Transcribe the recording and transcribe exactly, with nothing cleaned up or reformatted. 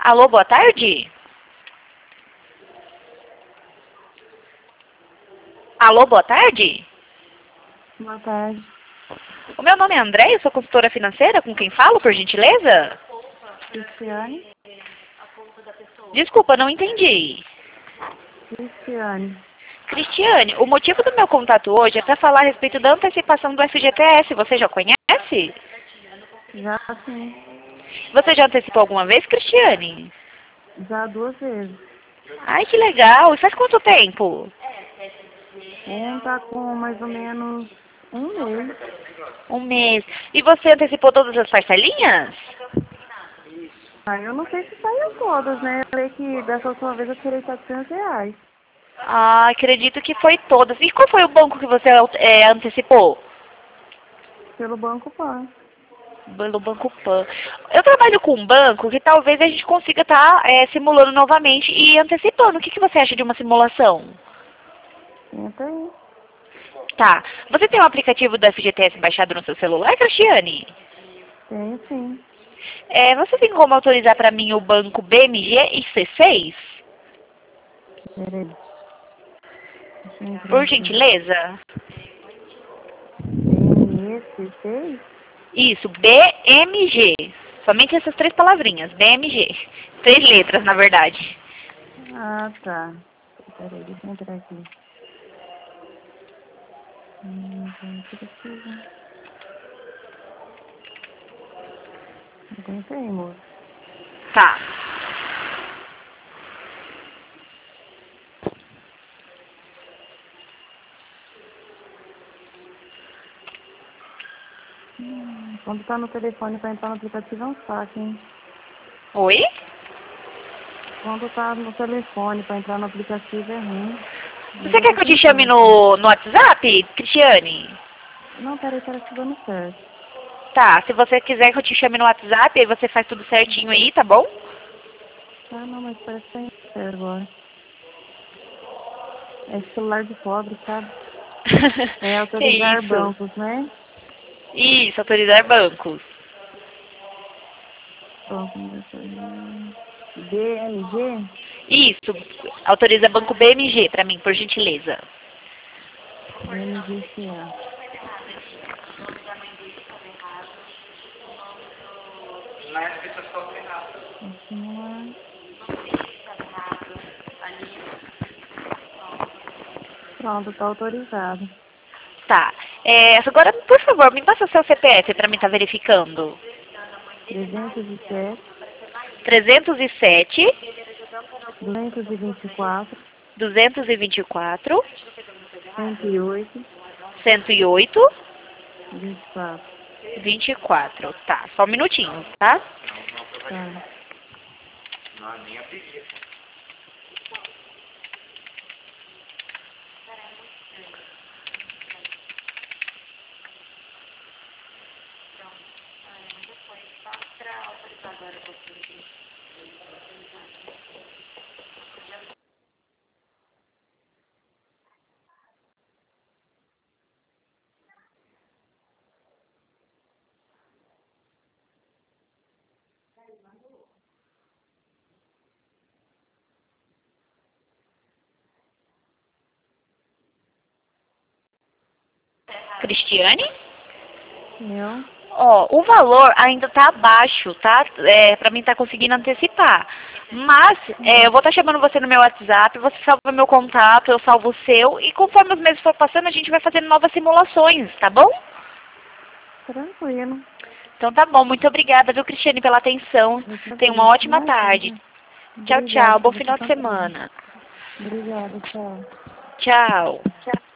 Alô, boa tarde? Alô, boa tarde? Boa tarde. O meu nome é André, eu sou consultora financeira, com quem falo, por gentileza? Cristiane. Desculpa, não entendi. Cristiane. Cristiane, o motivo do meu contato hoje é para falar a respeito da antecipação do F G T S. Você já conhece? Já sim. Você já antecipou alguma vez, Cristiane? Já duas vezes. Ai, que legal. E faz quanto tempo? Um tá com mais ou menos um mês. Um mês. E você antecipou todas as parcelinhas? Aí eu não sei se saiu todas, né? Eu sei que dessa última vez eu tirei setecentos reais. Ah, acredito que foi todas. E qual foi o banco que você é, antecipou? Pelo Banco Pan. Pelo Banco Pan. Eu trabalho com um banco que talvez a gente consiga estar é, simulando novamente e antecipando. O que, que você acha de uma simulação? Entra aí. Tá. Você tem o aplicativo do F G T S baixado no seu celular, Cristiane? Tenho sim. É, você tem como autorizar para mim o banco B M G e C seis? Peraí. Deixa eu entrar Por aqui. gentileza? B M S seis? Isso, B M G. Somente essas três palavrinhas, B M G. Três letras, na verdade. Ah, tá. Peraí, deixa eu entrar aqui. Hum, aplicativo. Não tem, moço. Tá. Hum, quando tá no telefone pra entrar no aplicativo é um saco, hein? Oi? Quando tá no telefone pra entrar no aplicativo é ruim. Mas Você eu quer tô que eu te chame tentando aqui. no, no WhatsApp, Cristiane? Não, peraí, parece que dando certo. Tá, se você quiser que eu te chame no WhatsApp, aí você faz tudo certinho aí, tá bom? Ah, não, mas parece que tá indo certo agora. É celular de pobre, sabe? É Que autorizar isso? bancos, né? Isso, autorizar bancos. Banco B M G? Isso, autoriza banco B M G pra mim, por gentileza. B M G C A. Continuar. Pronto, tá autorizado. Tá. É, agora, por favor, me passa o seu C P F pra mim estar verificando. trezentos e sete, trezentos e sete, duzentos e vinte e quatro, duzentos e vinte e quatro, cento e oito, cento e oito, vinte e quatro. vinte e quatro. Tá, só um minutinho, tá? Tá. Cristiane? Eu? Ó, o valor ainda tá abaixo, tá? É, pra mim tá conseguindo antecipar. Mas, é, eu Hum, vou estar chamando você no meu WhatsApp, você salva meu contato, eu salvo o seu, e conforme os meses for passando, a gente vai fazendo novas simulações, tá bom? tranquilo. Então tá bom, muito obrigada, viu, Cristiane, pela atenção. Eu que Tenha uma agradeço. ótima tarde. Imagina. Tchau, tchau. Obrigada Bom por você final de também. semana. Obrigada, tchau. Tchau.